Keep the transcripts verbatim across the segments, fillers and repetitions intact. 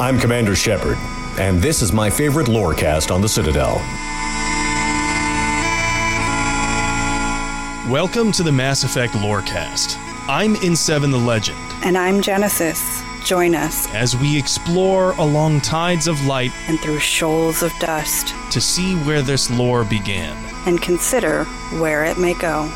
I'm Commander Shepard, and this is my favorite lorecast on the Citadel. Welcome to the Mass Effect Lorecast. I'm N seven the Legend. And I'm Genesis. Join us as we explore along tides of light and through shoals of dust to see where this lore began and consider where it may go.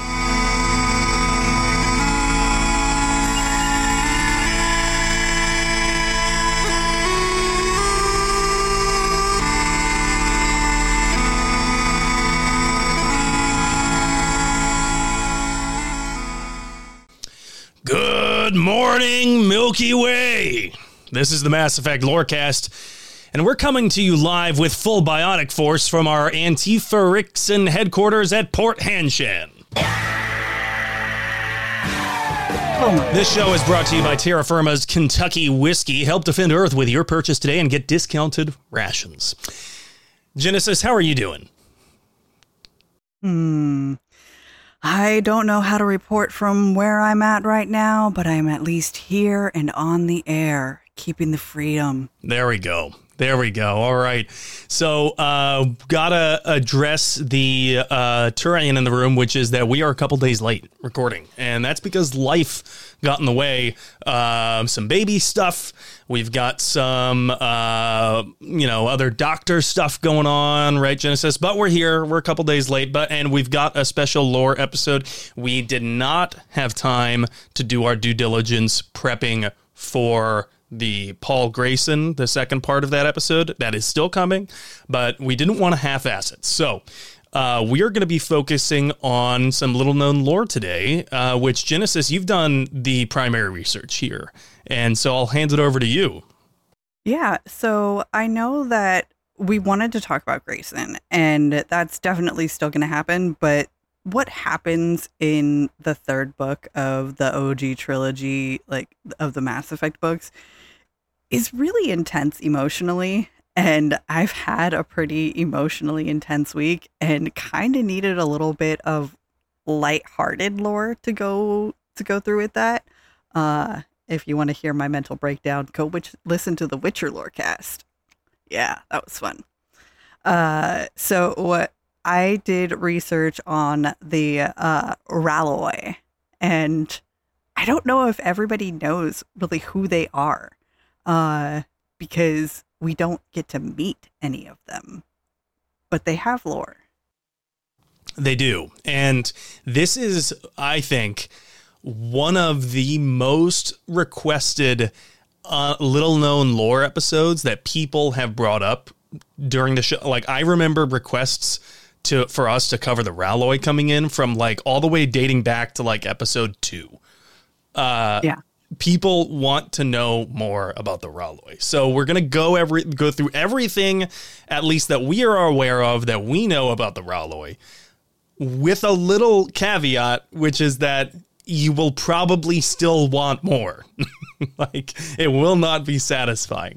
Good morning, Milky Way! This is the Mass Effect Lorecast, and we're coming to you live with full biotic force from our Antifa Rixon headquarters at Port Hanshan. Oh this show is brought to you by Terra Firma's Kentucky Whiskey. Help defend Earth with your purchase today and get discounted rations. Genesis, how are you doing? Hmm... I don't know how to report from where I'm at right now, but I'm at least here and on the air, keeping the freedom. There we go. There we go. All right. So, uh, gotta address the uh, Turian in the room, which is that we are a couple days late recording. And that's because life got in the way. Uh, some baby stuff. We've got some, uh, you know, other doctor stuff going on, right, Genesis? But we're here. We're a couple days late. But and we've got a special lore episode. We did not have time to do our due diligence prepping for the Paul Grayson, the second part of that episode. That is still coming, but we didn't want to half-ass it. So uh, we are going to be focusing on some little-known lore today, uh, which, Genesis, you've done the primary research here. And so I'll hand it over to you. Yeah, so I know that we wanted to talk about Grayson, and that's definitely still going to happen, but what happens in the third book of the O G trilogy, like of the Mass Effect books, is really intense emotionally. And I've had a pretty emotionally intense week and kind of needed a little bit of lighthearted lore to go to go through with that. Uh, if you want to hear my mental breakdown, go witch- listen to the Witcher Lorecast. Yeah, that was fun. Uh, so what I did research on the uh, Ralloy, and I don't know if everybody knows really who they are, uh, because we don't get to meet any of them, but they have lore. They do. And this is, I think, one of the most requested uh, little-known lore episodes that people have brought up during the show. Like, I remember requests to for us to cover the Ralloy coming in from like all the way dating back to like episode two. Uh, yeah. People want to know more about the Ralloy. So we're going to go every go through everything, at least that we are aware of, that we know about the Ralloy, with a little caveat, which is that you will probably still want more. Like, it will not be satisfying.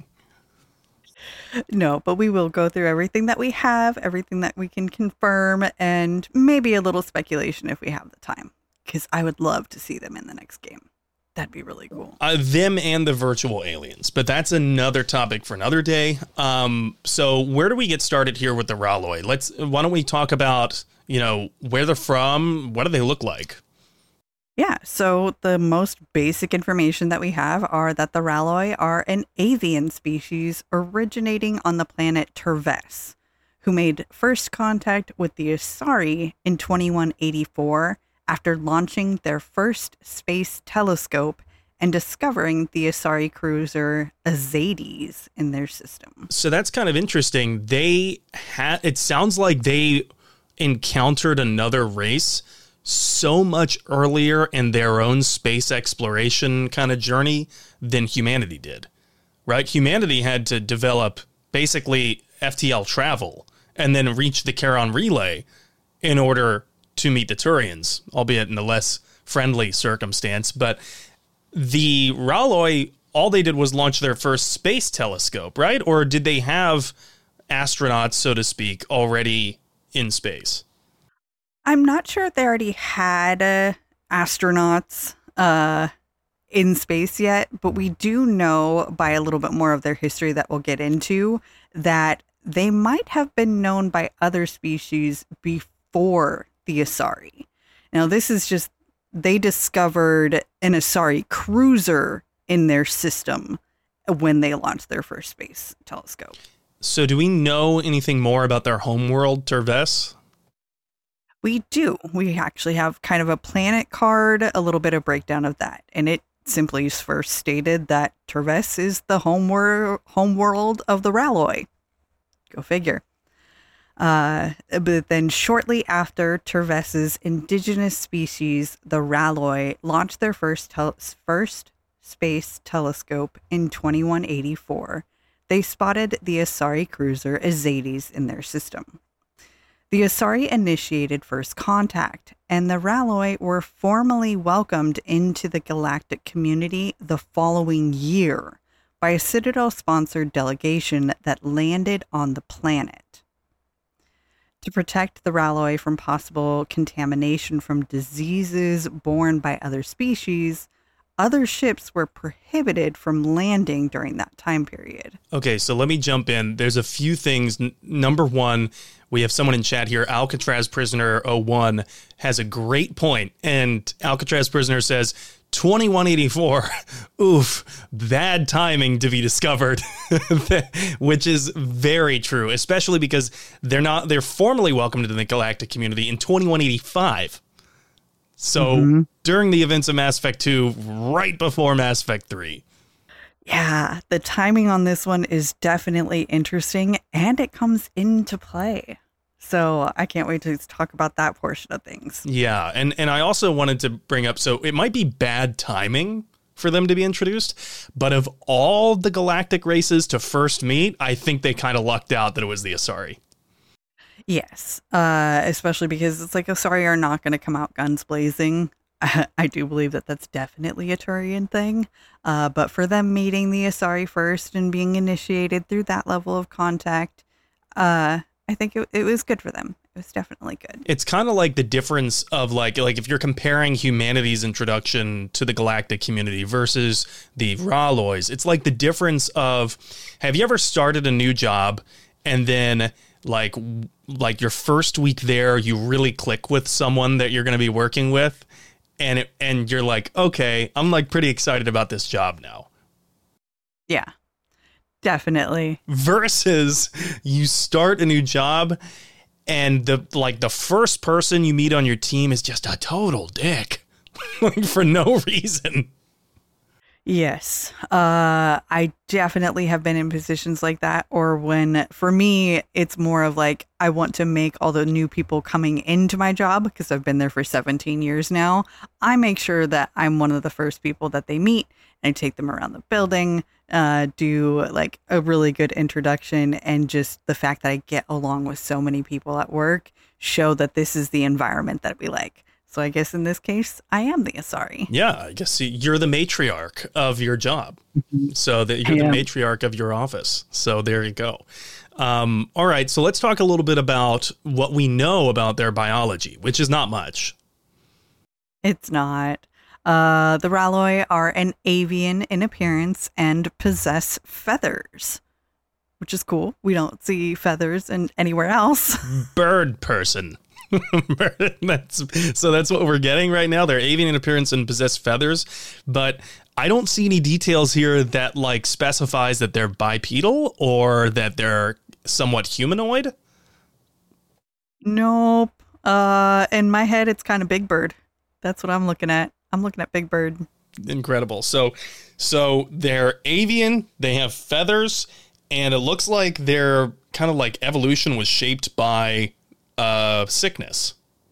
No, but we will go through everything that we have, everything that we can confirm, and maybe a little speculation if we have the time, because I would love to see them in the next game. That'd be really cool. Uh, them and the virtual aliens, but that's another topic for another day. Um, so where do we get started here with the Ralloy? Let's, why don't we talk about, you know, where they're from? What do they look like? Yeah, so the most basic information that we have are that the Ralloy are an avian species originating on the planet Terves, who made first contact with the Asari in twenty-one eighty-four after launching their first space telescope and discovering the Asari cruiser Azades in their system. So that's kind of interesting. They had, it sounds like they encountered another race so much earlier in their own space exploration kind of journey than humanity did, right? Humanity had to develop basically F T L travel and then reach the Charon Relay in order to meet the Turians, albeit in a less friendly circumstance. But the Ralloy, all they did was launch their first space telescope, right? Or did they have astronauts, so to speak, already in space? I'm not sure if they already had uh, astronauts. Uh, in space yet, but we do know by a little bit more of their history that we'll get into that they might have been known by other species before the Asari. Now, this is just, they discovered an Asari cruiser in their system when they launched their first space telescope. So do we know anything more about their homeworld, Terves? We do. We actually have kind of a planet card, a little bit of breakdown of that. And it simply first stated that Terves is the home, wor- home world of the Ralloi. Go figure. Uh, but then shortly after Terves's indigenous species, the Ralloi, launched their first tel- first space telescope in twenty-one eighty-four, they spotted the Asari cruiser Azades in their system. The Asari initiated first contact, and the Ralloi were formally welcomed into the galactic community the following year by a Citadel-sponsored delegation that landed on the planet. To protect the Ralloi from possible contamination from diseases borne by other species, other ships were prohibited from landing during that time period. Okay, so let me jump in. There's a few things. N- number one, we have someone in chat here. Alcatraz Prisoner oh one has a great point, and Alcatraz Prisoner says, twenty-one eighty-four, oof, bad timing to be discovered, which is very true, especially because they're not, they're formally welcomed into the galactic community in twenty-one eighty-five. So mm-hmm. during the events of Mass Effect two, right before Mass Effect three. Yeah, the timing on this one is definitely interesting, and it comes into play. So I can't wait to talk about that portion of things. Yeah, and, and I also wanted to bring up, so it might be bad timing for them to be introduced, but of all the galactic races to first meet, I think they kind of lucked out that it was the Asari. Yes, uh, especially because it's like Asari are not going to come out guns blazing. I do believe that that's definitely a Turian thing. Uh, but for them meeting the Asari first and being initiated through that level of contact, uh, I think it, it was good for them. It was definitely good. It's kind of like the difference of like, like if you're comparing humanity's introduction to the galactic community versus the Rallois, it's like the difference of, have you ever started a new job and then like, like your first week there, you really click with someone that you're going to be working with? And it, and you're like, okay, I'm like pretty excited about this job now. Yeah, definitely. Versus you start a new job and the like the first person you meet on your team is just a total dick like for no reason. Yes, uh, I definitely have been in positions like that. Or when, for me, it's more of like, I want to make all the new people coming into my job, because I've been there for seventeen years now. I make sure that I'm one of the first people that they meet, and I take them around the building, uh, do like a really good introduction, and just the fact that I get along with so many people at work show that this is the environment that we like. So I guess in this case, I am the Asari. Yeah, I guess you're the matriarch of your job. Mm-hmm. So that you're the matriarch of your office. So there you go. Um, all right, so let's talk a little bit about what we know about their biology, which is not much. It's not. Uh, the Ralloi are an avian in appearance and possess feathers, which is cool. We don't see feathers in anywhere else. Bird person. that's, so that's what we're getting right now. They're avian in appearance and possess feathers, but I don't see any details here that like specifies that they're bipedal or that they're somewhat humanoid. Nope. Uh, in my head, it's kind of Big Bird. That's what I'm looking at. I'm looking at Big Bird. Incredible. So, so they're avian. They have feathers, and it looks like their kind of like evolution was shaped by Uh, sickness.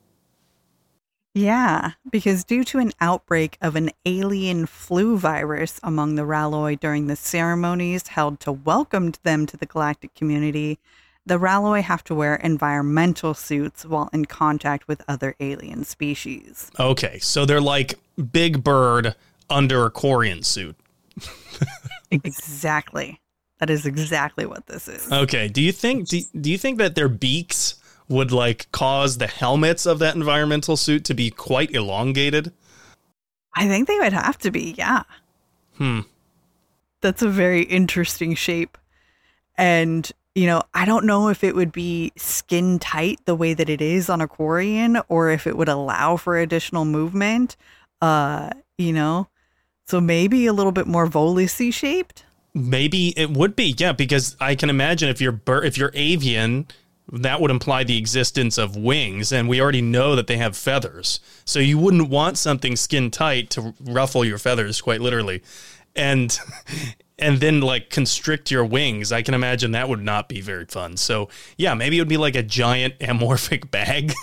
Yeah, because due to an outbreak of an alien flu virus among the Ralloi during the ceremonies held to welcome them to the galactic community, the Ralloi have to wear environmental suits while in contact with other alien species. Okay, so they're like Big Bird under a Quarian suit. Exactly. That is exactly what this is. Okay, do you think do, do you think that their beaks would like cause the helmets of that environmental suit to be quite elongated? I think they would have to be, yeah. Hmm. That's a very interesting shape. And, you know, I don't know if it would be skin tight the way that it is on a Quarian, or if it would allow for additional movement, uh, you know. So maybe a little bit more Volus-y shaped? Maybe it would be, yeah, because I can imagine if you're bur- if you're avian, that would imply the existence of wings, and we already know that they have feathers. So you wouldn't want something skin tight to ruffle your feathers, quite literally, and and then like constrict your wings. I can imagine that would not be very fun. So yeah, maybe it would be like a giant amorphic bag.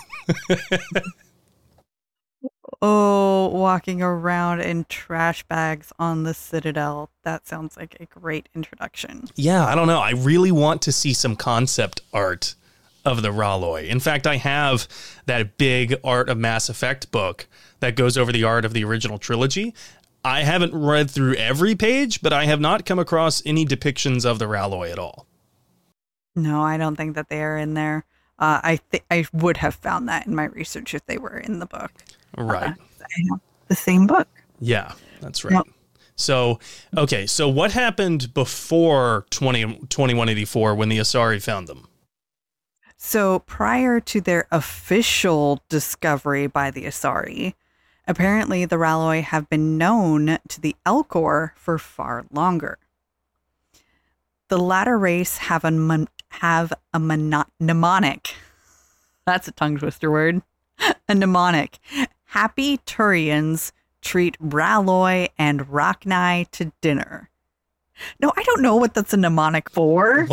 Oh, walking around in trash bags on the Citadel. That sounds like a great introduction. Yeah, I don't know. I really want to see some concept art of the Raloi. In fact, I have that big Art of Mass Effect book that goes over the art of the original trilogy. I haven't read through every page, but I have not come across any depictions of the Raloi at all. No, I don't think that they are in there. Uh, I th- I would have found that in my research if they were in the book. Right. Uh, I have the same book. Yeah, that's right. Yep. So, okay, so what happened before twenty, twenty-one eighty-four when the Asari found them? So prior to their official discovery by the Asari, apparently the Raloi have been known to the Elcor for far longer. The latter race have a, mon- have a mono- mnemonic. That's a tongue twister word. A mnemonic. Happy Turians treat Raloi and Rachni to dinner. No, I don't know what that's a mnemonic for.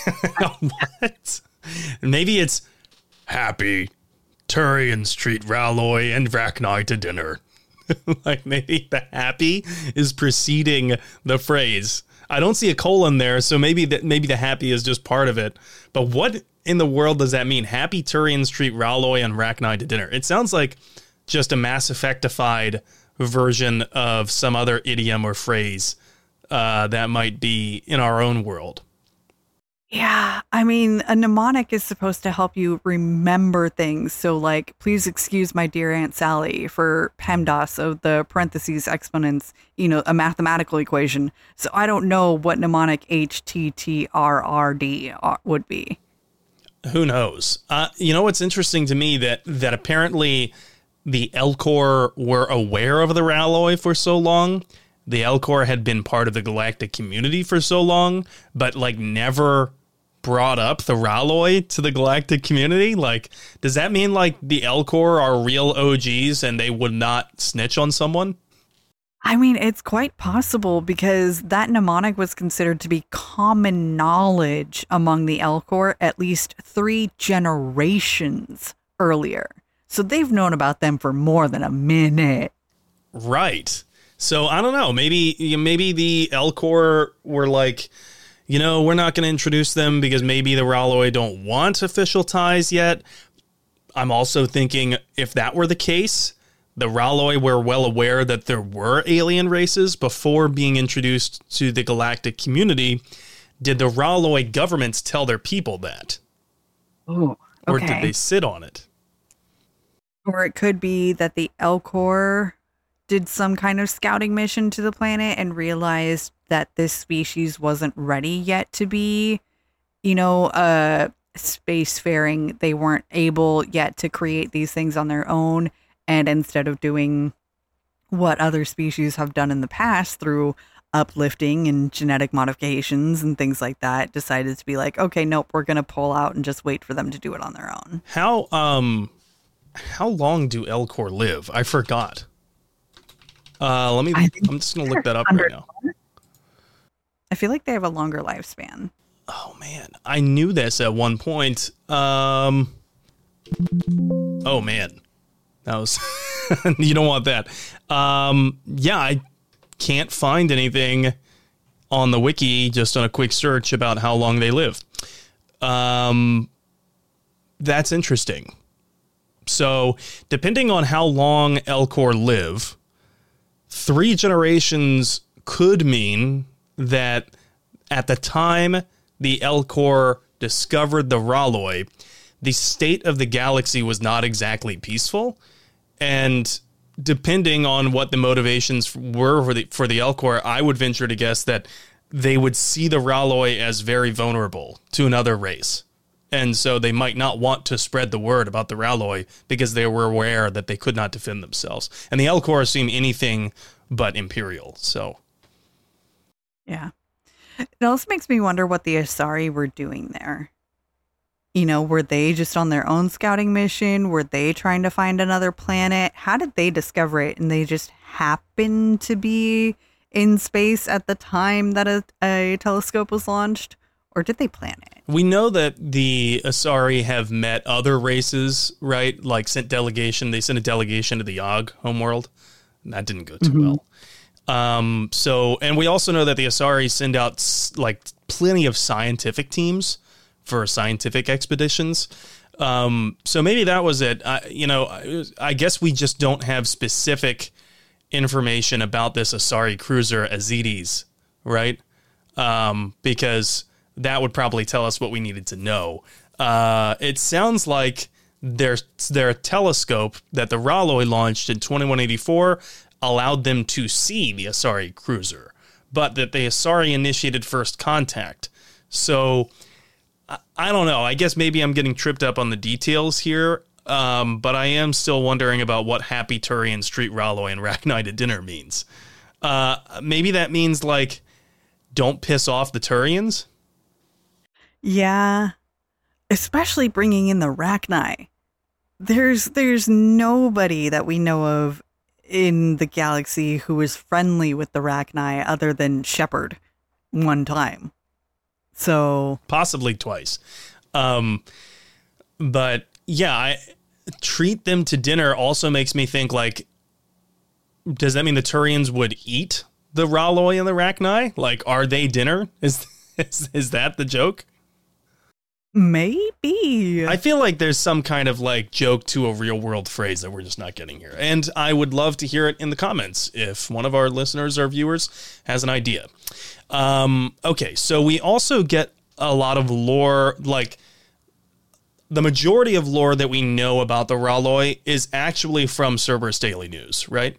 What? Maybe it's happy Turians treat Raloi and Rachni to dinner. Like maybe the happy is preceding the phrase. I don't see a colon there, so maybe that maybe the happy is just part of it. But what in the world does that mean? Happy Turians treat Raloi and Rachni to dinner. It sounds like just a Mass Effectified version of some other idiom or phrase uh, that might be in our own world. Yeah, I mean, a mnemonic is supposed to help you remember things. So, like, please excuse my dear Aunt Sally for PEMDAS of the parentheses exponents, you know, a mathematical equation. So I don't know what mnemonic H T T R R D would be. Who knows? Uh, you know what's interesting to me that that apparently the Elcor were aware of the Raloi for so long. The Elcor had been part of the galactic community for so long, but like never brought up the Raloi to the galactic community. Like, does that mean like the Elcor are real O Gs and they would not snitch on someone? I mean, it's quite possible because that mnemonic was considered to be common knowledge among the Elcor at least three generations earlier. So they've known about them for more than a minute. Right. So I don't know. Maybe maybe the Elcor were like, you know, we're not going to introduce them because maybe the Raloi don't want official ties yet. I'm also thinking if that were the case, the Raloi were well aware that there were alien races before being introduced to the galactic community. Did the Raloi governments tell their people that? Oh, okay. Or did they sit on it? Or it could be that the Elcor did some kind of scouting mission to the planet and realized that this species wasn't ready yet to be, you know, uh, spacefaring. They weren't able yet to create these things on their own. And instead of doing what other species have done in the past through uplifting and genetic modifications and things like that, decided to be like, okay, nope, we're going to pull out and just wait for them to do it on their own. How, um, how long do Elcor live? I forgot. Uh, let me, I'm just going to look that up right now. I feel like they have a longer lifespan. Oh man, I knew this at one point. Um, oh man, that was, you don't want that. Um, yeah, I can't find anything on the wiki, just on a quick search about how long they live. Um, that's interesting. So depending on how long Elcor live, three generations could mean that at the time the Elcor discovered the Raloi, the state of the galaxy was not exactly peaceful. And depending on what the motivations were for the for the Elcor, I would venture to guess that they would see the Raloi as very vulnerable to another race. And so they might not want to spread the word about the Raloi because they were aware that they could not defend themselves. And the Elcor seem anything but imperial, so. Yeah. It also makes me wonder what the Asari were doing there. You know, were they just on their own scouting mission? Were they trying to find another planet? How did they discover it? And they just happened to be in space at the time that a, a telescope was launched? Or did they plan it? We know that the Asari have met other races, right? Like sent delegation. They sent a delegation to the Og homeworld. And that didn't go too mm-hmm. well. Um, so, and we also know that the Asari send out like plenty of scientific teams for scientific expeditions. Um, so maybe that was it. I, you know, I, I guess we just don't have specific information about this Asari cruiser Azides, right? Um, because that would probably tell us what we needed to know. Uh, it sounds like their their telescope that the Raloi launched in twenty-one eighty-four allowed them to see the Asari cruiser, but that the Asari initiated first contact. So I, I don't know. I guess maybe I'm getting tripped up on the details here, um, but I am still wondering about what Happy Turian Street Raloi and Rachni to dinner means. Uh, maybe that means, like, don't piss off the Turians? Yeah, especially bringing in the Rachni. There's there's nobody that we know of in the galaxy who is friendly with the Rachni other than Shepard one time. So possibly twice. Um, but yeah, I treat them to dinner also makes me think, like, does that mean the Turians would eat the Raloi and the Rachni? Like, are they dinner? Is is, is that the joke? Maybe. I feel like there's some kind of like joke to a real world phrase that we're just not getting here. And I would love to hear it in the comments if one of our listeners or viewers has an idea. Um, okay, so we also get a lot of lore, like the majority of lore that we know about the Raloi is actually from Cerberus Daily News, right?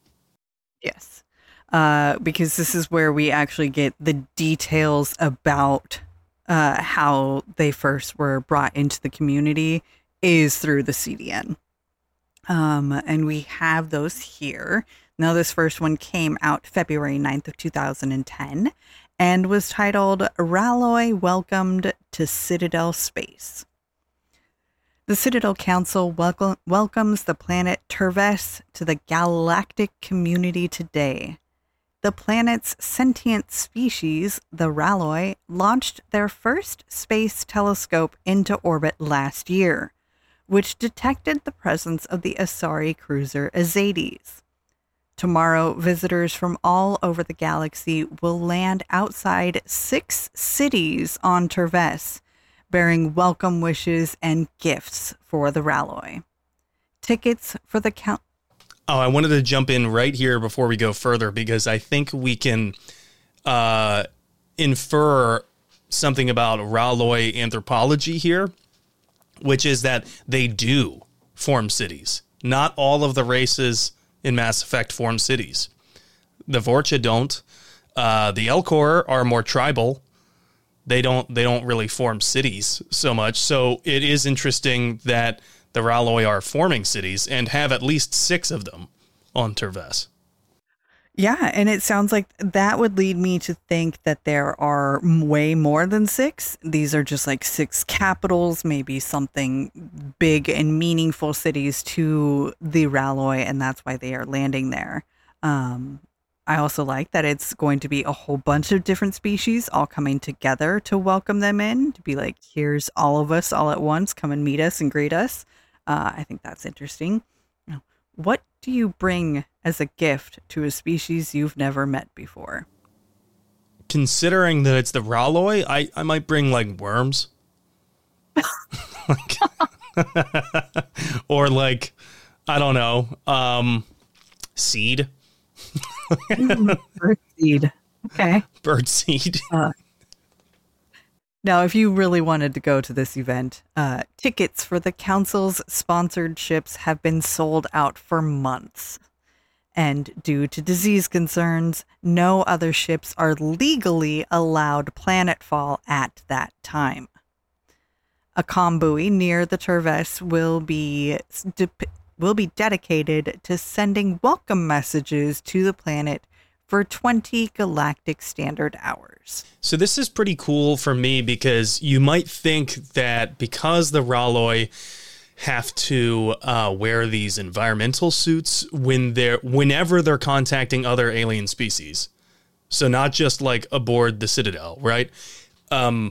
Yes. Uh, because this is where we actually get the details about Uh, how they first were brought into the community is through the C D N. Um, and we have those here. Now, this first one came out February ninth of two thousand ten and was titled Raloi Welcomed to Citadel Space. The Citadel Council welcome, welcomes the planet Terves to the galactic community today. The planet's sentient species, the Raloi, launched their first space telescope into orbit last year, which detected the presence of the Asari cruiser Azides. Tomorrow, visitors from all over the galaxy will land outside six cities on Terves, bearing welcome wishes and gifts for the Raloi. Tickets for the count. Oh, I wanted to jump in right here before we go further, because I think we can uh, infer something about Raloi anthropology here, which is that they do form cities. Not all of the races in Mass Effect form cities. The Vorcha don't. Uh, the Elcor are more tribal. They don't. They don't really form cities so much. So it is interesting that the Raloi are forming cities and have at least six of them on Terves. Yeah, and it sounds like that would lead me to think that there are way more than six. These are just like six capitals, maybe something big and meaningful cities to the Raloi, and that's why they are landing there. Um, I also like that it's going to be a whole bunch of different species all coming together to welcome them in, to be like, here's all of us all at once, come and meet us and greet us. Uh, I think that's interesting. What do you bring as a gift to a species you've never met before? Considering that it's the Raloi, I, I might bring like worms. like, or like, I don't know, um, seed. Bird seed. Okay. Bird seed. Uh, Now, if you really wanted to go to this event, uh, tickets for the council's sponsored ships have been sold out for months. And due to disease concerns, no other ships are legally allowed planetfall at that time. A comm buoy near the Terves will be de- will be dedicated to sending welcome messages to the planet for twenty galactic standard hours. So this is pretty cool for me because you might think that because the Raloi have to uh, wear these environmental suits when they're whenever they're contacting other alien species. So not just like aboard the Citadel, right? Um,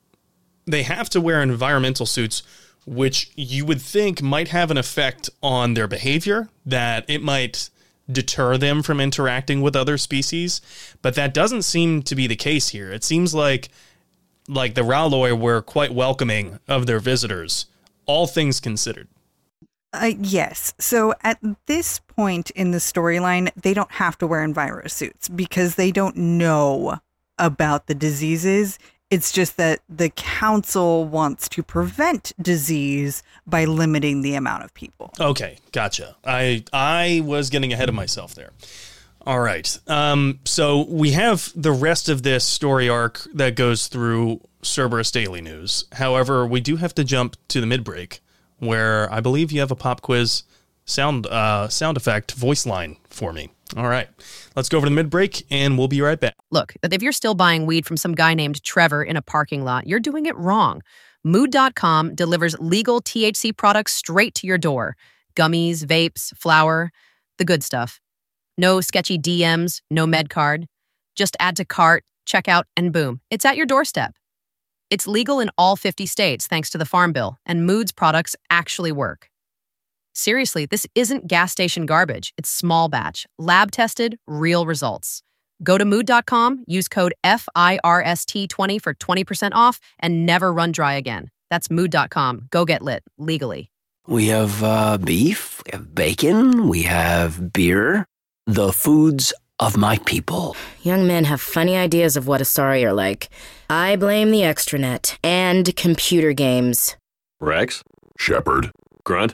they have to wear environmental suits, which you would think might have an effect on their behavior, that it might deter them from interacting with other species. But that doesn't seem to be the case here. It seems like like the Raloi were quite welcoming of their visitors, all things considered. Uh, yes. So at this point in the storyline, they don't have to wear enviro suits because they don't know about the diseases. It's just that the council wants to prevent disease by limiting the amount of people. Okay, gotcha. I I was getting ahead of myself there. All right. Um, so we have the rest of this story arc that goes through Cerberus Daily News. However, we do have to jump to the mid-break, where I believe you have a pop quiz sound uh, sound effect voice line for me. All right. Let's go over to the mid-break, and we'll be right back. Look, if you're still buying weed from some guy named Trevor in a parking lot, you're doing it wrong. Mood dot com delivers legal T H C products straight to your door. Gummies, vapes, flour, the good stuff. No sketchy D Ms, no med card. Just add to cart, checkout, and boom, it's at your doorstep. It's legal in all fifty states thanks to the Farm Bill, and Mood's products actually work. Seriously, this isn't gas station garbage. It's small batch, lab tested, real results. Go to mood dot com, use code F I R S T twenty for twenty percent off, and never run dry again. That's mood dot com. Go get lit, legally. We have uh, beef, we have bacon, we have beer. The foods of my people. Young men have funny ideas of what Asari are like. I blame the extranet and computer games. Rex? Shepard. Grunt?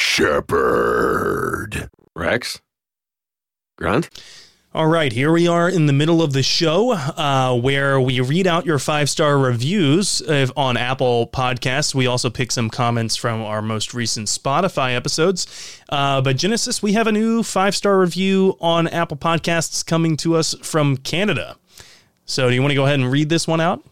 Shepard. Rex? Grunt? All right, here we are in the middle of the show uh, where we read out your five-star reviews if, on Apple Podcasts. We also pick some comments from our most recent Spotify episodes. Uh, but Genesis, we have a new five-star review on Apple Podcasts coming to us from Canada. So do you want to go ahead and read this one out?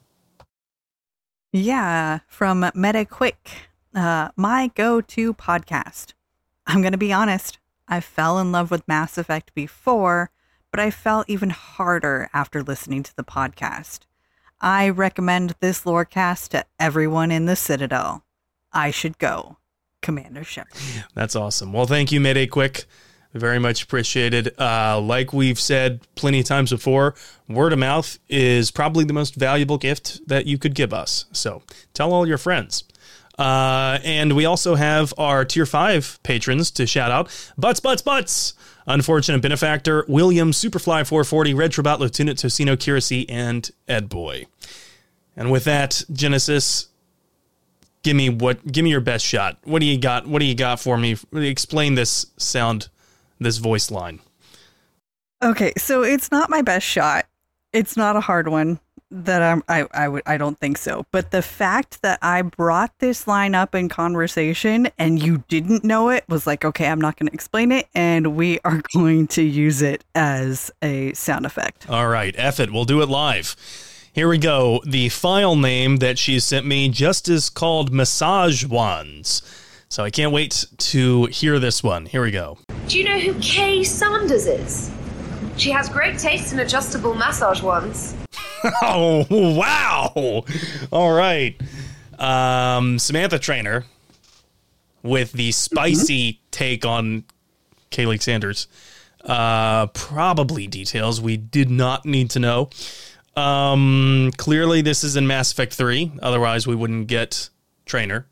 Yeah, from MetaQuick, uh, my go-to podcast. I'm going to be honest, I fell in love with Mass Effect before, but I fell even harder after listening to the podcast. I recommend this lorecast to everyone in the Citadel. I should go. Commander Shepard. That's awesome. Well, thank you, Mayday Quick. Very much appreciated. Uh, like we've said plenty of times before, word of mouth is probably the most valuable gift that you could give us. So tell all your friends. Uh, and we also have our tier five patrons to shout out. Butts, Butts, Butts. Unfortunate Benefactor, William, Superfly four forty, Red Tribot, Lieutenant Tocino Curacy, and Ed Boy. And with that, Genesis, give me what? Give me your best shot. What do you got? What do you got for me? Explain this sound, this voice line. Okay, so it's not my best shot. It's not a hard one. That I'm, I I would I don't think so. But the fact that I brought this line up in conversation and you didn't know it was like, okay, I'm not going to explain it, and we are going to use it as a sound effect. All right, F it, we'll do it live. Here we go. The file name that she sent me just is called Massage Wands. So I can't wait to hear this one. Here we go. Do you know who Kay Sanders is? She has great taste in adjustable massage wands. Oh, wow. All right. Um, Samantha Trainer with the spicy mm-hmm. take on Kaylee Sanders. Uh, probably details we did not need to know. Um, clearly, this is in Mass Effect three. Otherwise, we wouldn't get Trainer.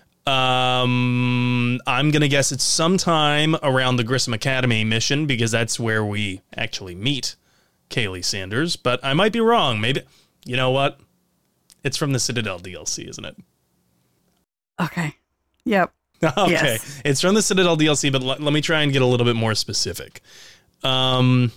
Um, I'm going to guess it's sometime around the Grissom Academy mission because that's where we actually meet Kaylee Sanders, but I might be wrong. Maybe, you know what? It's from the Citadel D L C, isn't it? Okay. Yep. Okay. Yes. It's from the Citadel D L C, but l- let me try and get a little bit more specific. Um,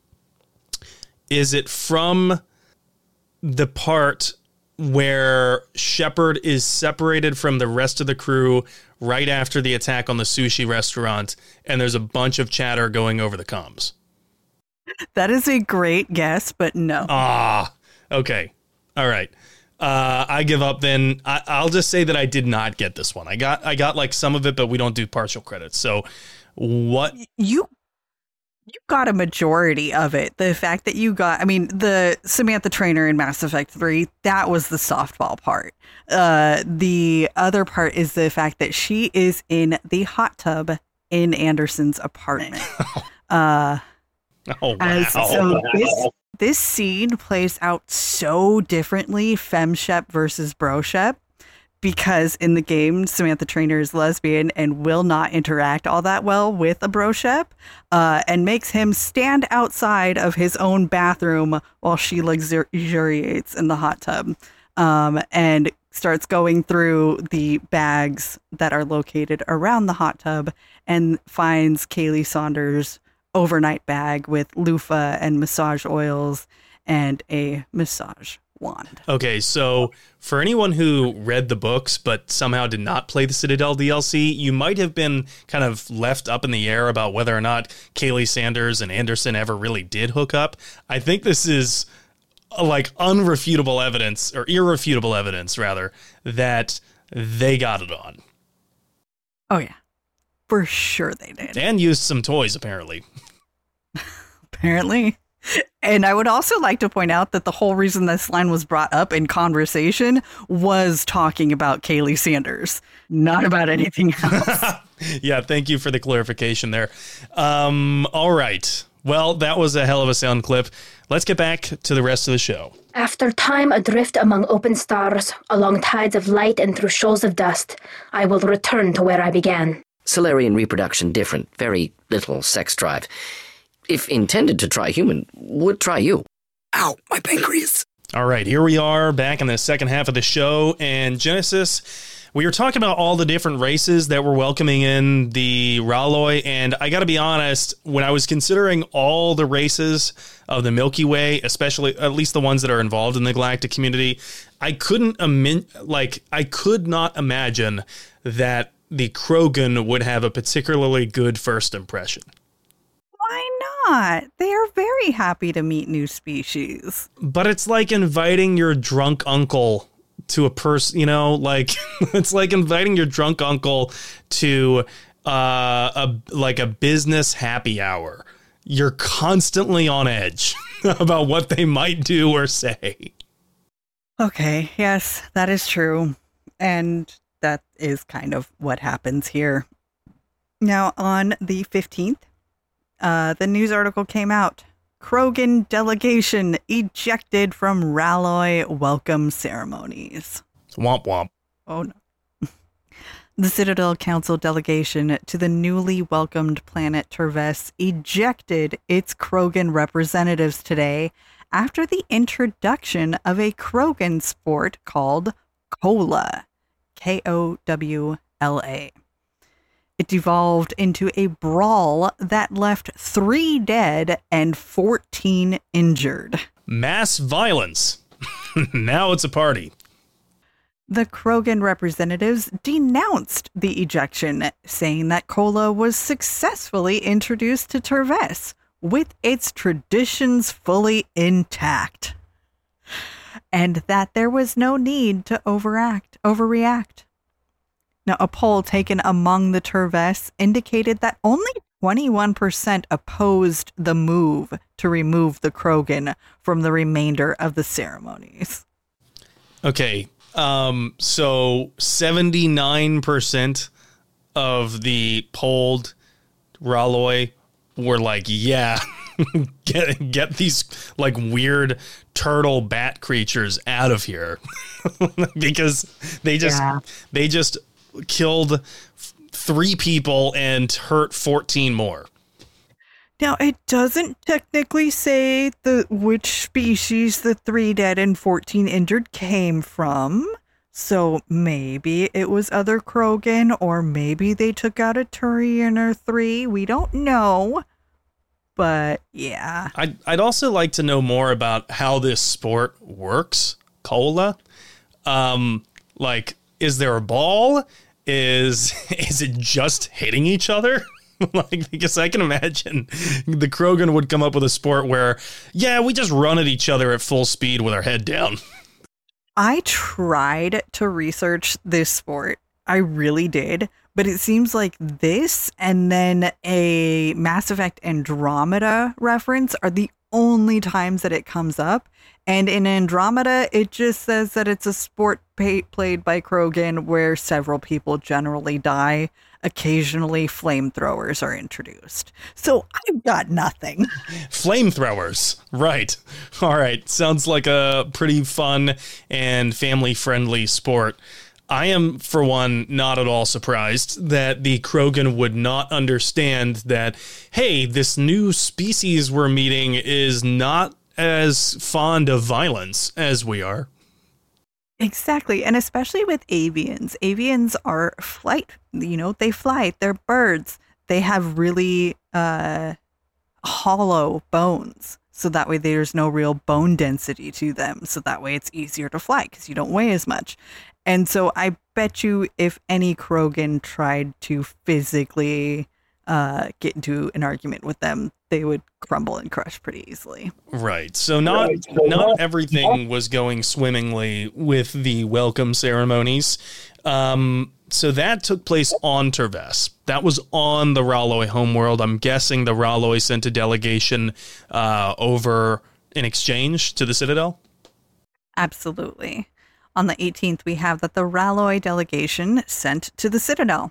is it from the part where Shepard is separated from the rest of the crew right after the attack on the sushi restaurant, and there's a bunch of chatter going over the comms? That is a great guess, but no. Ah, okay. All right. Uh, I give up then. I, I'll just say that I did not get this one. I got I got like some of it, but we don't do partial credits. So what? You you got a majority of it. The fact that you got, I mean, the Samantha Trainer in Mass Effect three, that was the softball part. Uh, the other part is the fact that she is in the hot tub in Anderson's apartment. Uh, oh, wow. As, so this, this scene plays out so differently, FemShep versus BroShep, because in the game, Samantha Trainer is lesbian and will not interact all that well with a BroShep, uh, and makes him stand outside of his own bathroom while she luxuriates in the hot tub, um, and starts going through the bags that are located around the hot tub and finds Kaylee Saunders' overnight bag with loofah and massage oils and a massage wand. Okay, so for anyone who read the books but somehow did not play the Citadel D L C, you might have been kind of left up in the air about whether or not Kaylee Sanders and Anderson ever really did hook up. I think this is uh, like unrefutable evidence, or irrefutable evidence rather, that they got it on. Oh yeah, for sure they did. And used some toys, apparently. Apparently. And I would also like to point out that the whole reason this line was brought up in conversation was talking about Kaylee Sanders, not about anything else. Yeah, thank you for the clarification there. Um, all right. Well, that was a hell of a sound clip. Let's get back to the rest of the show. After time adrift among open stars, along tides of light and through shoals of dust, I will return to where I began. Solarian reproduction different, very little sex drive. If intended to try human, would try you. Ow, my pancreas. All right, here we are back in the second half of the show. And Genesis, we were talking about all the different races that were welcoming in the Raloi. And I got to be honest, when I was considering all the races of the Milky Way, especially at least the ones that are involved in the galactic community, I couldn't, imin- like, I could not imagine that the Krogan would have a particularly good first impression. Why not? They are very happy to meet new species. But it's like inviting your drunk uncle to a person, you know, like it's like inviting your drunk uncle to uh, a like a business happy hour. You're constantly on edge about what they might do or say. Okay, yes, that is true. And that is kind of what happens here. Now, on the fifteenth, Uh, the news article came out. Krogan delegation ejected from Raloi welcome ceremonies. Womp womp. Oh no. The Citadel Council delegation to the newly welcomed planet Terves ejected its Krogan representatives today after the introduction of a Krogan sport called Cola. K O W L A. It devolved into a brawl that left three dead and fourteen injured. Mass violence. Now it's a party. The Krogan representatives denounced the ejection, saying that Cola was successfully introduced to Terves, with its traditions fully intact, and that there was no need to overact, overreact. Now, a poll taken among the Terves indicated that only twenty-one percent opposed the move to remove the Krogan from the remainder of the ceremonies. Okay, um, so seventy-nine percent of the polled Raloi were like, yeah, get get these like weird turtle bat creatures out of here. Because they just yeah. they just killed three people and hurt fourteen more. Now, it doesn't technically say the which species the three dead and fourteen injured came from. So maybe it was other Krogan, or maybe they took out a Turian or three. We don't know. But yeah. I'd, I'd also like to know more about how this sport works, Cola. Um, like, is there a ball? Is is it just hitting each other? Like, because I can imagine the Krogan would come up with a sport where, yeah, we just run at each other at full speed with our head down. I tried to research this sport. I really did. But it seems like this and then a Mass Effect Andromeda reference are the only times that it comes up. And in Andromeda, it just says that it's a sport pay- played by Krogan where several people generally die. Occasionally, flamethrowers are introduced. So I've got nothing. Flamethrowers. Right. All right. Sounds like a pretty fun and family-friendly sport. I am, for one, not at all surprised that the Krogan would not understand that, hey, this new species we're meeting is not as fond of violence as we are. Exactly. And especially with avians. Avians are flight, you know, they fly, they're birds. They have really uh, hollow bones. So that way there's no real bone density to them. So that way it's easier to fly because you don't weigh as much. And so I bet you if any Krogan tried to physically uh, get into an argument with them, they would crumble and crush pretty easily. Right. So not not everything was going swimmingly with the welcome ceremonies. Um, so that took place on Terves. That was on the Raloi homeworld. I'm guessing the Raloi sent a delegation uh, over in exchange to the Citadel? Absolutely. On the eighteenth, we have that the Raloi delegation sent to the Citadel.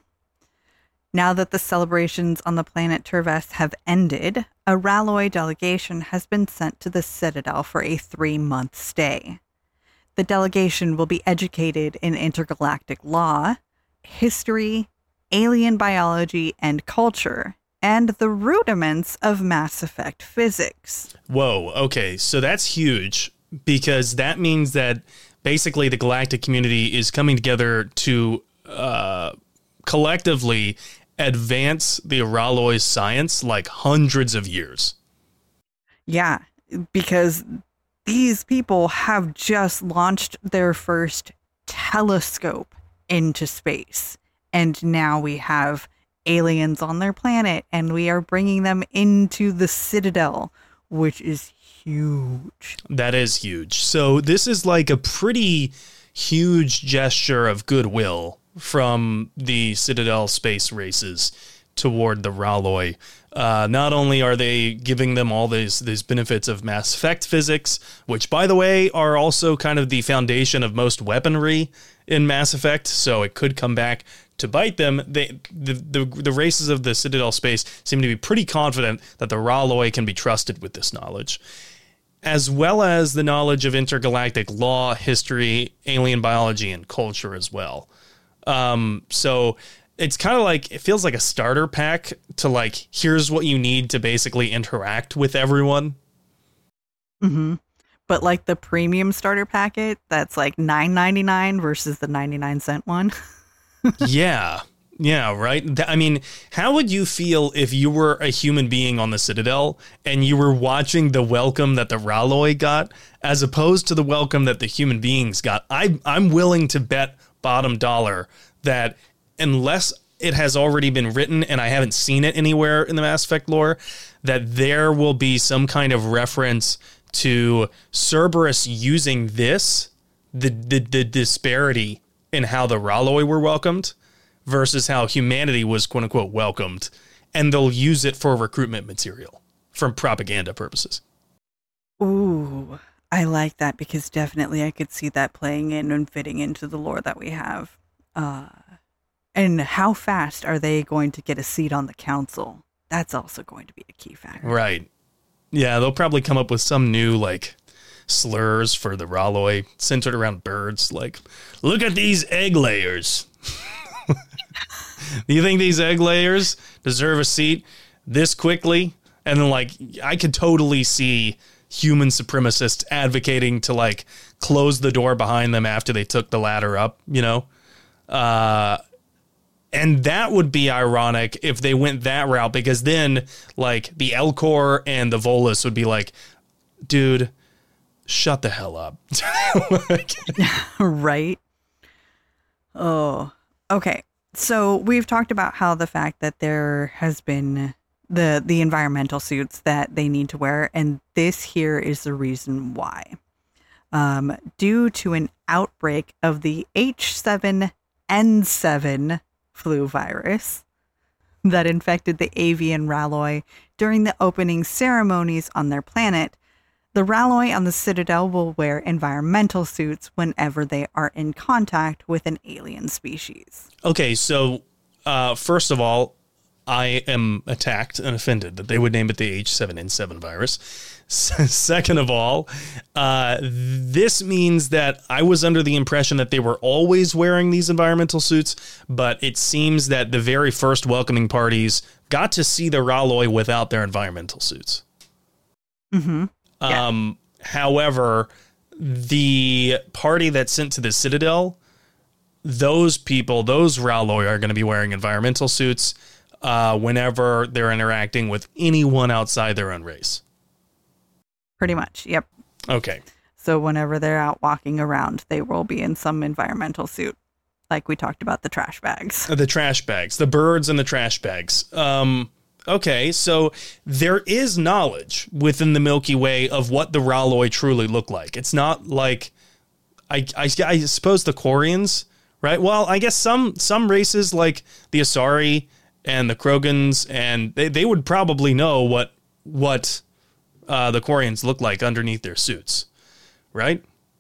Now that the celebrations on the planet Terves have ended, a Raloi delegation has been sent to the Citadel for a three-month stay. The delegation will be educated in intergalactic law, history, alien biology and culture, and the rudiments of Mass Effect physics. Whoa, okay, so that's huge, because that means that basically the galactic community is coming together to uh, collectively advance the Raloi's science like hundreds of years. Yeah, because these people have just launched their first telescope into space. And now we have aliens on their planet, and we are bringing them into the Citadel, which is huge. That is huge. So this is like a pretty huge gesture of goodwill from the Citadel space races toward the Raloi. Uh, not only are they giving them all these, these benefits of Mass Effect physics, which, by the way, are also kind of the foundation of most weaponry in Mass Effect, so it could come back to bite them. They, the, the, the races of the Citadel space seem to be pretty confident that the Raloi can be trusted with this knowledge, as well as the knowledge of intergalactic law, history, alien biology, and culture as well. Um, so it's kind of like, it feels like a starter pack to like, here's what you need to basically interact with everyone. Mm-hmm. But like the premium starter packet, that's like nine ninety-nine versus the ninety-nine cent one. Yeah. Yeah, right. I mean, how would you feel if you were a human being on the Citadel and you were watching the welcome that the Raloi got as opposed to the welcome that the human beings got? I, I'm willing to bet bottom dollar that unless it has already been written and I haven't seen it anywhere in the Mass Effect lore, that there will be some kind of reference to Cerberus using this, the, the, the disparity in how the Raloi were welcomed versus how humanity was, quote unquote, welcomed. And they'll use it for recruitment material for propaganda purposes. Ooh, I like that because definitely I could see that playing in and fitting into the lore that we have. Uh, and how fast are they going to get a seat on the council? That's also going to be a key factor. Right. Yeah, they'll probably come up with some new, like, slurs for the Raloi centered around birds. Like, look at these egg layers. Do you think these egg layers deserve a seat this quickly? And then, like, I could totally see human supremacists advocating to, like, close the door behind them after they took the ladder up, you know? Uh, And that would be ironic if they went that route, because then, like, the Elcor and the Volus would be like, dude, shut the hell up. Right? Oh, okay. So we've talked about how the fact that there has been the the environmental suits that they need to wear, and this here is the reason why. Um, due to an outbreak of the H seven N seven flu virus that infected the avian Ralloi during the opening ceremonies on their planet, the Ralloi on the Citadel will wear environmental suits whenever they are in contact with an alien species. Okay, so uh, first of all, I am attacked and offended that they would name it the H seven N seven virus. Second of all, uh, this means that I was under the impression that they were always wearing these environmental suits, but it seems that the very first welcoming parties got to see the Ralloi without their environmental suits. Mm-hmm. Yeah. Um, however, the party that's sent to the Citadel, those people, those Ralloi are going to be wearing environmental suits uh, whenever they're interacting with anyone outside their own race. Pretty much. Yep. Okay. So whenever they're out walking around, they will be in some environmental suit. Like we talked about the trash bags. The trash bags, the birds and the trash bags. Um, okay. So there is knowledge within the Milky Way of what the Ralloi truly look like. It's not like, I, I, I suppose the Quarians, right? Well, I guess some, some races like the Asari and the Krogans, and they, they would probably know what, what, Uh, the Quarians look like underneath their suits, right?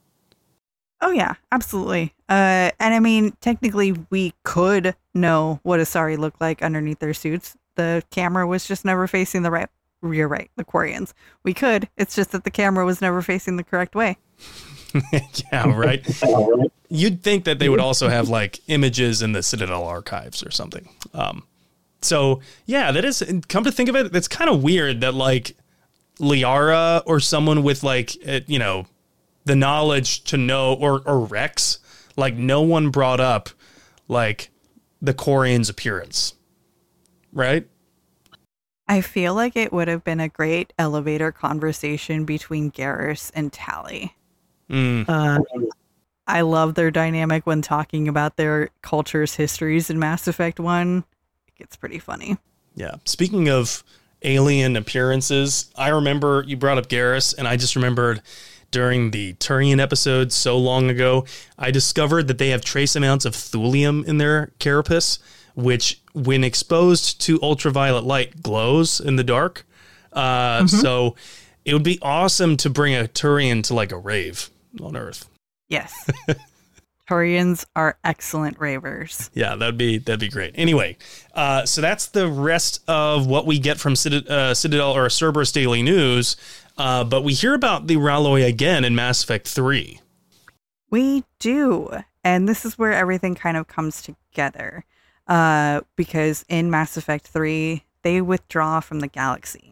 Oh, yeah, absolutely. Uh, and I mean, technically, we could know what Asari looked like underneath their suits. The camera was just never facing the right. You're right, the Quarians. We could. It's just that the camera was never facing the correct way. Yeah, right. You'd think that they would also have like images in the Citadel archives or something. Um, so, yeah, that is, come to think of it, it's kind of weird that like Liara or someone with like, uh, you know, the knowledge to know, or, or Rex, like no one brought up like the Quarian's appearance, right? I feel like it would have been a great elevator conversation between Garrus and Tali. Mm. Uh, I love their dynamic when talking about their culture's histories in Mass Effect one. It gets pretty funny. Yeah. Speaking of alien appearances, I remember you brought up Garrus, and I just remembered during the Turian episode so long ago, I discovered that they have trace amounts of thulium in their carapace, which when exposed to ultraviolet light glows in the dark. Uh, mm-hmm. So it would be awesome to bring a Turian to like a rave on Earth. Yes. Turians are excellent ravers. Yeah, that'd be that'd be great. Anyway, uh, so that's the rest of what we get from Citad- uh, Citadel or Cerberus Daily News. Uh, but we hear about the Ralloi again in Mass Effect three. We do. And this is where everything kind of comes together. Uh, because in Mass Effect three, they withdraw from the galaxy.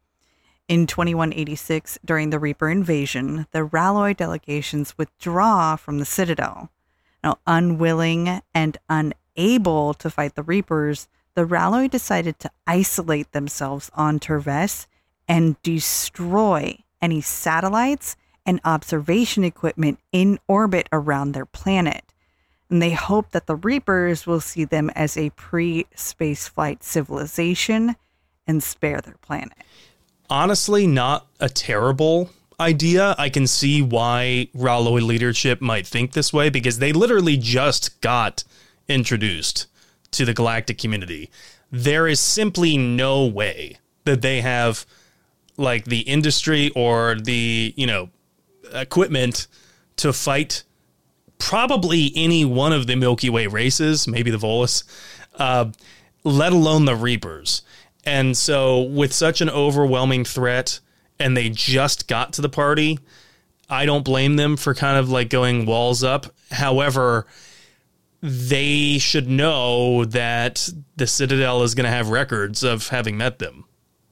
In twenty-one eighty-six, during the Reaper invasion, the Ralloi delegations withdraw from the Citadel. Now, unwilling and unable to fight the Reapers, the Ralloi decided to isolate themselves on Terves and destroy any satellites and observation equipment in orbit around their planet. And they hope that the Reapers will see them as a pre-spaceflight civilization and spare their planet. Honestly, not a terrible idea. I can see why Ralloi leadership might think this way, because they literally just got introduced to the galactic community. There is simply no way that they have like the industry or the, you know, equipment to fight probably any one of the Milky Way races, maybe the Volus, uh, let alone the Reapers. And so with such an overwhelming threat, and they just got to the party, I don't blame them for kind of like going walls up. However, they should know that the Citadel is going to have records of having met them.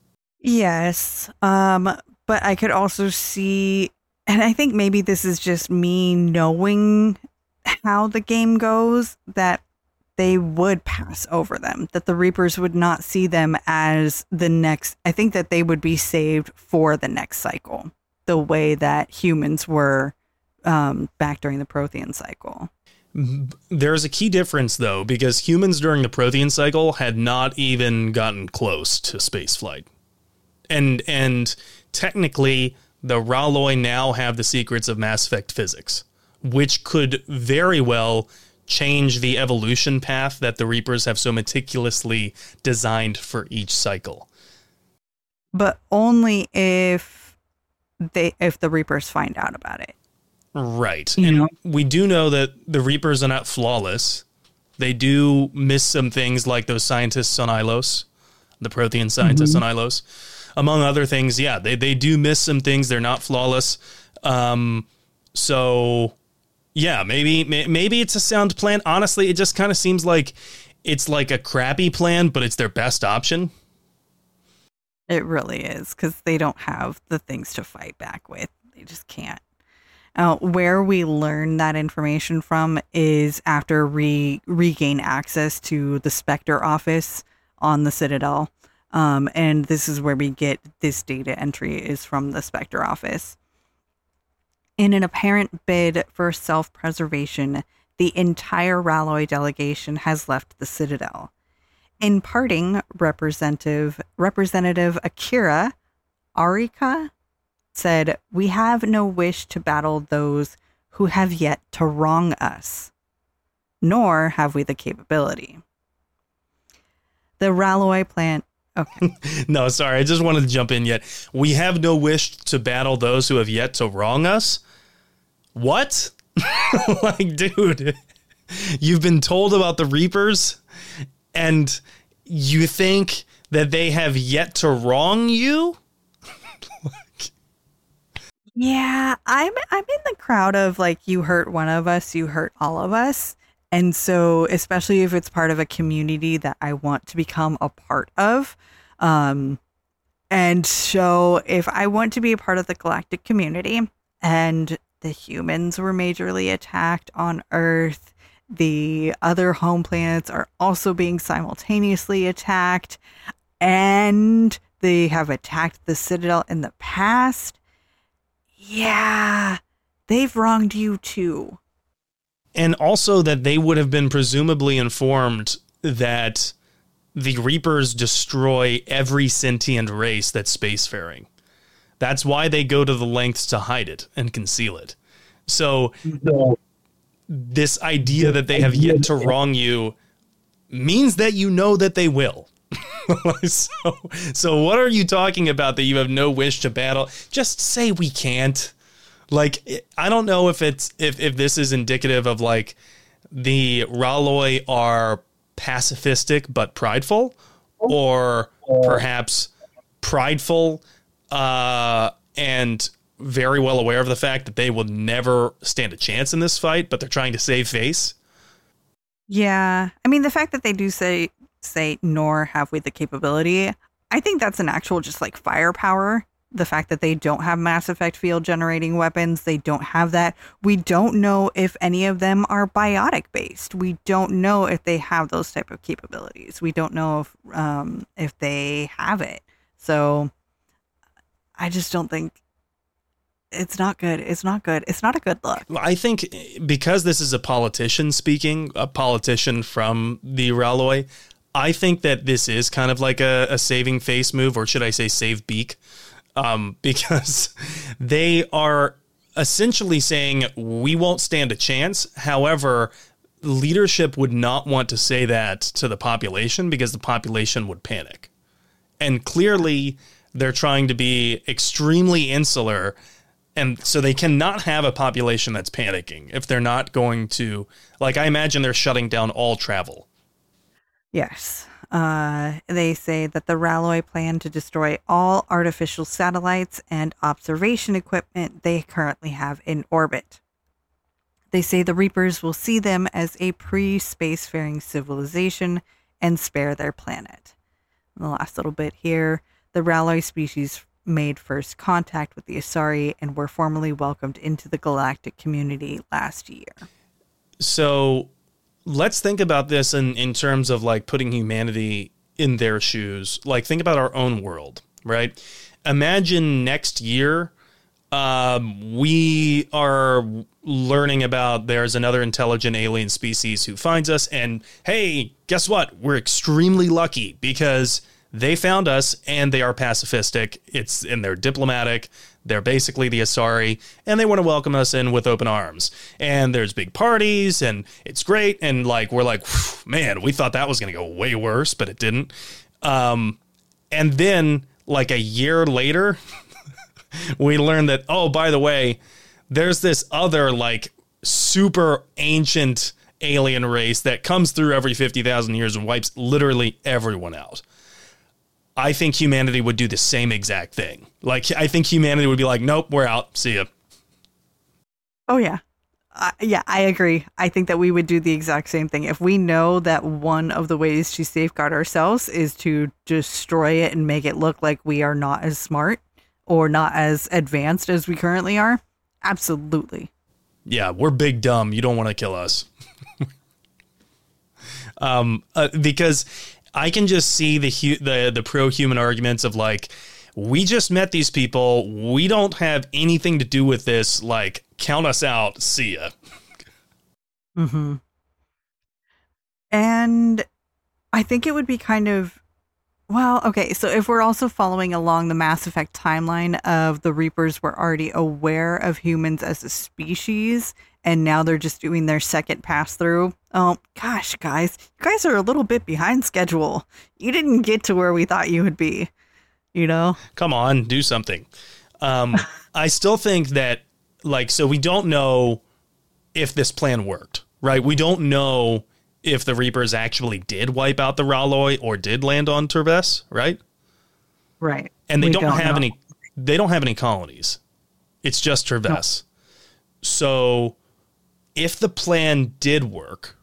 Yes. Um, but I could also see, and I think maybe this is just me knowing how the game goes, that they would pass over them, that the Reapers would not see them as the next. I think that they would be saved for the next cycle, the way that humans were um, back during the Prothean cycle. There's a key difference, though, because humans during the Prothean cycle had not even gotten close to spaceflight. And, and technically, the Raloi now have the secrets of Mass Effect physics, which could very well change the evolution path that the Reapers have so meticulously designed for each cycle. But only if they if the Reapers find out about it. Right. You and know? we do know that the Reapers are not flawless. They do miss some things, like those scientists on Ilos, the Prothean scientists mm-hmm. on Ilos. Among other things, yeah, they, they do miss some things. They're not flawless. Um, so... Yeah, maybe maybe it's a sound plan. Honestly, it just kind of seems like it's like a crappy plan, but it's their best option. It really is, because they don't have the things to fight back with. They just can't. Uh, where we learn that information from is after we regain access to the Spectre office on the Citadel. Um, and this is where we get this data entry is from the Spectre office. In an apparent bid for self-preservation, the entire Raloi delegation has left the Citadel. In parting, Representative, Representative Akira Arika said, "We have no wish to battle those who have yet to wrong us, nor have we the capability." The Raloi plan... Okay. No, sorry, I just wanted to jump in yet. We have no wish to battle those who have yet to wrong us? What? Like, dude, you've been told about the Reapers and you think that they have yet to wrong you? Yeah, I'm I'm in the crowd of like, you hurt one of us, you hurt all of us. And so, especially if it's part of a community that I want to become a part of. Um, and so if I want to be a part of the galactic community and the humans were majorly attacked on Earth, the other home planets are also being simultaneously attacked, and they have attacked the Citadel in the past. Yeah, they've wronged you too. And also that they would have been presumably informed that the Reapers destroy every sentient race that's spacefaring. That's why they go to the lengths to hide it and conceal it. So no. This idea that they have yet to wrong you means that you know that they will. so, so what are you talking about that you have no wish to battle? Just say we can't. Like, I don't know if it's if, if this is indicative of like the Raloi are pacifistic but prideful, or perhaps prideful uh, and very well aware of the fact that they will never stand a chance in this fight, but they're trying to save face. Yeah. I mean, the fact that they do say, say, nor have we the capability, I think that's an actual just like firepower. The fact that they don't have Mass Effect field generating weapons, they don't have that. We don't know if any of them are biotic based. We don't know if they have those type of capabilities. We don't know if um, if they have it. So I just don't think it's not good. It's not good. It's not a good look. I think because this is a politician speaking, a politician from the Raloi, I think that this is kind of like a, a saving face move, or should I say save beak? Um, because they are essentially saying we won't stand a chance. However, leadership would not want to say that to the population because the population would panic. And clearly they're trying to be extremely insular. And so they cannot have a population that's panicking if they're not going to, like, I imagine they're shutting down all travel. Yes. Uh, they say that the Raloi plan to destroy all artificial satellites and observation equipment they currently have in orbit. They say the Reapers will see them as a pre-spacefaring civilization and spare their planet. And the last little bit here, the Raloi species made first contact with the Asari and were formally welcomed into the galactic community last year. So let's think about this in, in terms of like putting humanity in their shoes. Like, think about our own world, right? Imagine next year, um, we are learning about there's another intelligent alien species who finds us, and hey, guess what? We're extremely lucky because they found us and they are pacifistic. It's and they're diplomatic. They're basically the Asari, and they want to welcome us in with open arms. And there's big parties, and it's great. And like we're like, man, we thought that was going to go way worse, but it didn't. Um, and then like a year later, we learned that, oh, by the way, there's this other like super ancient alien race that comes through every fifty thousand years and wipes literally everyone out. I think humanity would do the same exact thing. Like, I think humanity would be like, nope, we're out. See ya. Oh, yeah. Uh, yeah, I agree. I think that we would do the exact same thing. If we know that one of the ways to safeguard ourselves is to destroy it and make it look like we are not as smart or not as advanced as we currently are, absolutely. Yeah, we're big dumb. You don't want to kill us. um, uh, because... I can just see the hu- the the pro-human arguments of like, we just met these people. We don't have anything to do with this. Like, count us out. See ya. Mm-hmm. And I think it would be kind of, well, okay. So if we're also following along the Mass Effect timeline of the Reapers were already aware of humans as a species, and now they're just doing their second pass through. Oh, gosh, guys. You guys are a little bit behind schedule. You didn't get to where we thought you would be, you know? Come on, do something. Um, I still think that, like, so we don't know if this plan worked, right? We don't know if the Reapers actually did wipe out the Raloi or did land on Turbess, right? Right. And they We don't, don't have know. any, they don't have any colonies. It's just Turbess. So if the plan did work,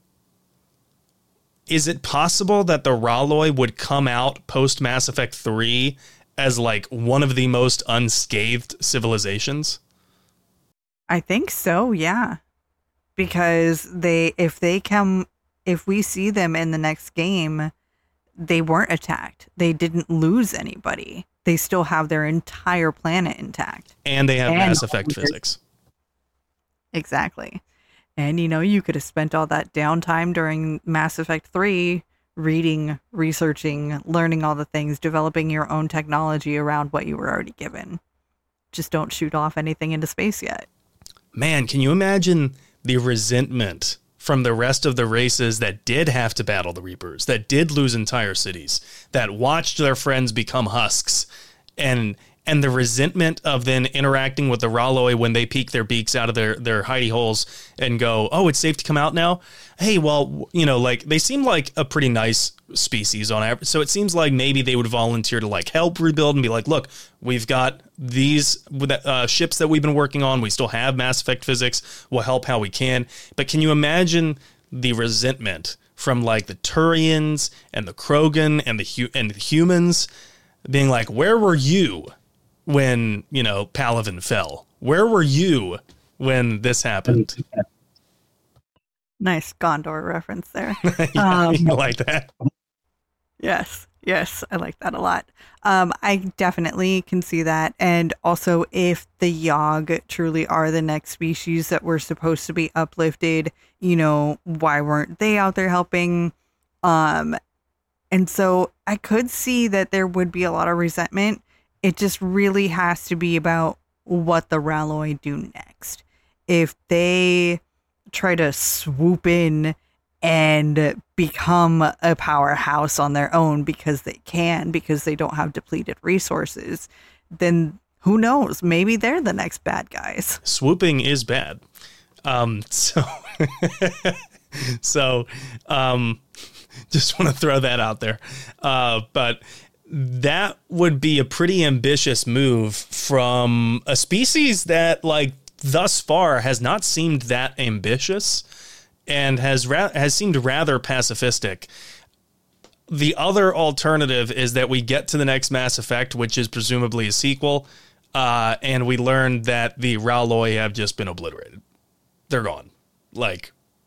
is it possible that the Raloi would come out post Mass Effect three as like one of the most unscathed civilizations? I think so, yeah. Because they, if they come, if we see them in the next game, they weren't attacked. They didn't lose anybody. They still have their entire planet intact. And they have And- Mass Effect physics. Exactly. And, you know, you could have spent all that downtime during Mass Effect three reading, researching, learning all the things, developing your own technology around what you were already given. Just don't shoot off anything into space yet. Man, can you imagine the resentment from the rest of the races that did have to battle the Reapers, that did lose entire cities, that watched their friends become husks, and and the resentment of then interacting with the Raloi when they peek their beaks out of their, their hidey holes and go, oh, it's safe to come out now? Hey, well, you know, like, they seem like a pretty nice species on average. So it seems like maybe they would volunteer to, like, help rebuild and be like, look, we've got these uh, ships that we've been working on. We still have Mass Effect physics. We'll help how we can. But can you imagine the resentment from, like, the Turians and the Krogan and the, hu- and the humans being like, where were you when, you know, Palaven fell? Where were you when this happened? Nice Gondor reference there. Yeah, Um, you like that? Yes, yes, I like that a lot. Um, I definitely can see that. And also, if the Yogg truly are the next species that were supposed to be uplifted, you know, why weren't they out there helping? Um, and so I could see that there would be a lot of resentment. It just really has to be about what the Raloi do next. If they try to swoop in and become a powerhouse on their own because they can, because they don't have depleted resources, then who knows? Maybe they're the next bad guys. Swooping is bad. Um, so, so, um, just want to throw that out there. Uh, but that would be a pretty ambitious move from a species that, like, thus far has not seemed that ambitious and has ra- has seemed rather pacifistic. The other alternative is that we get to the next Mass Effect, which is presumably a sequel, uh, and we learn that the Raloi have just been obliterated. They're gone. Like,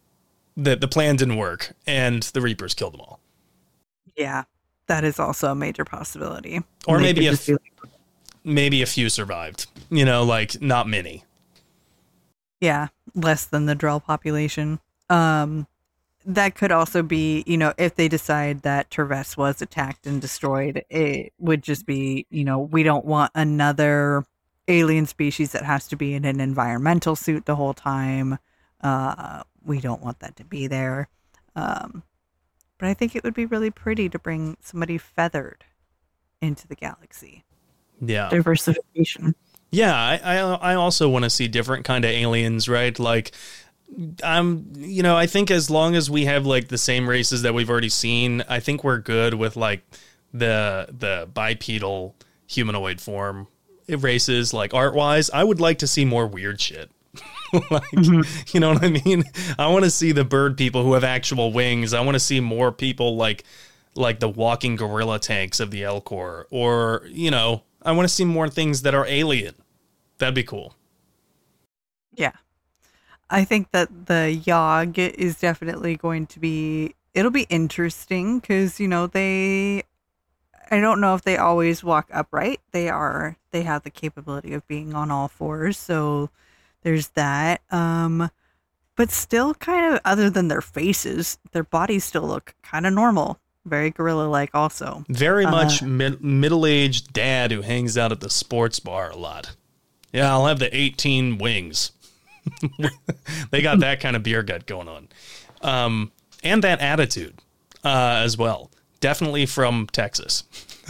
the, the plan didn't work and the Reapers killed them all. Yeah, that is also a major possibility. Or They maybe could a, just be like, maybe a few survived, you know, like not many. yeah, less than the Drell population. Um, that could also be, you know, if they decide that Traves was attacked and destroyed, it would just be, you know, we don't want another alien species that has to be in an environmental suit the whole time. Uh, we don't want that to be there. Um, but I think it would be really pretty to bring somebody feathered into the galaxy. Yeah. Diversification. Yeah, I I, I also want to see different kind of aliens, right? Like, I'm, you know, I think as long as we have like the same races that we've already seen, I think we're good with like the the bipedal humanoid form races. Like art wise, I would like to see more weird shit. Like, mm-hmm. You know what I mean? I want to see the bird people who have actual wings. I want to see more people like like the walking gorilla tanks of the Elcor, or, you know, I want to see more things that are alien. That'd be cool. Yeah. I think that the Yogg is definitely going to be, it'll be interesting because, you know, they, I don't know if they always walk upright. They are, they have the capability of being on all fours. So there's that. Um, but still kind of, other than their faces, their bodies still look kind of normal. Very gorilla-like also. Very much uh, mid- middle-aged dad who hangs out at the sports bar a lot. Yeah, I'll have the eighteen wings. They got that kind of beer gut going on. Um, and that attitude uh, as well. Definitely from Texas.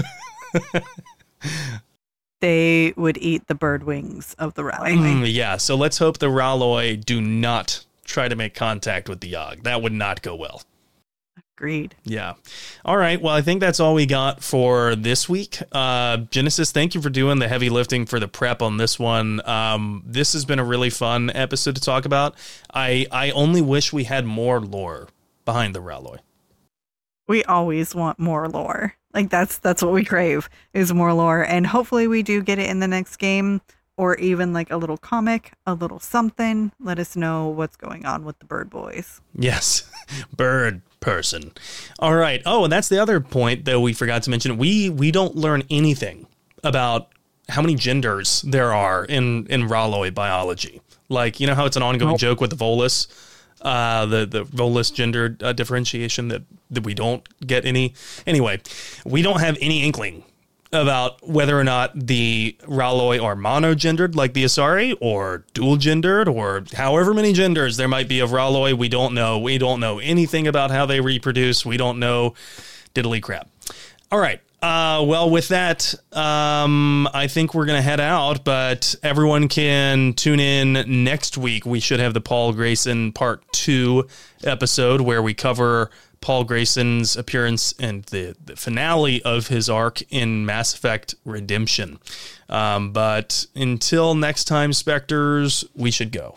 They would eat the bird wings of the Ralloy. Mm, yeah, so let's hope the Ralloy do not try to make contact with the Yogg. That would not go well. Agreed. Yeah. All right. Well, I think that's all we got for this week. Uh, Genesis, thank you for doing the heavy lifting for the prep on this one. Um, this has been a really fun episode to talk about. I, I only wish we had more lore behind the Ralloy. We always want more lore. Like that's that's what we crave, is more lore. And hopefully we do get it in the next game, or even like a little comic, a little something. Let us know what's going on with the bird boys. Yes. Bird person. All right. Oh, and that's the other point that we forgot to mention. We we don't learn anything about how many genders there are in, in Ralloy biology. Like, you know how it's an ongoing nope. joke with the Volus? Uh, the, the Volus gender uh, differentiation that, that we don't get any. Anyway, we don't have any inkling about whether or not the Ralloy are monogendered like the Asari, or dual gendered, or however many genders there might be of Ralloy. We don't know. We don't know anything about how they reproduce. We don't know diddly crap. All right. Uh, well, with that, um, I think we're going to head out, but everyone can tune in next week. We should have the Paul Grayson part two episode where we cover Paul Grayson's appearance and the, the finale of his arc in Mass Effect Redemption. Um, but until next time, Spectres, we should go.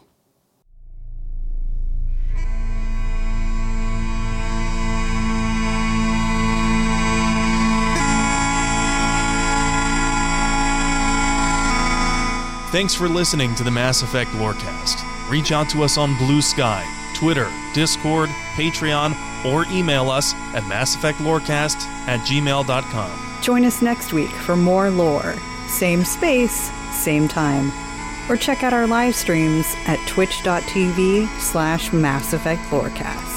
Thanks for listening to the Mass Effect Lorecast. Reach out to us on Blue Sky, Twitter, Discord, Patreon, or email us at mass effect lorecast at gmail dot com. Join us next week for more lore. Same space, same time. Or check out our live streams at twitch.tv slash Mass Effect Lorecast.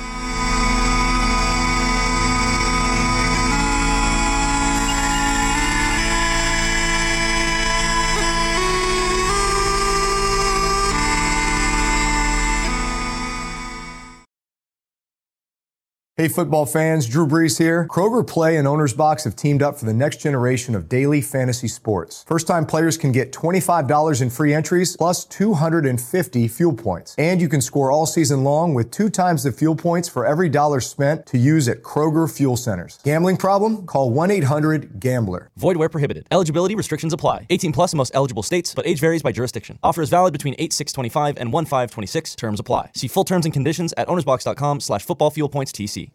Hey football fans, Drew Brees here. Kroger Play and Owner's Box have teamed up for the next generation of daily fantasy sports. First-time players can get twenty-five dollars in free entries plus two hundred fifty fuel points. And you can score all season long with two times the fuel points for every dollar spent to use at Kroger Fuel Centers. Gambling problem? Call one eight hundred gambler. Void where prohibited. Eligibility restrictions apply. eighteen plus in most eligible states, but age varies by jurisdiction. Offer is valid between eight six twenty-five and one five twenty-six. Terms apply. See full terms and conditions at ownersbox.com slash football fuel points TC.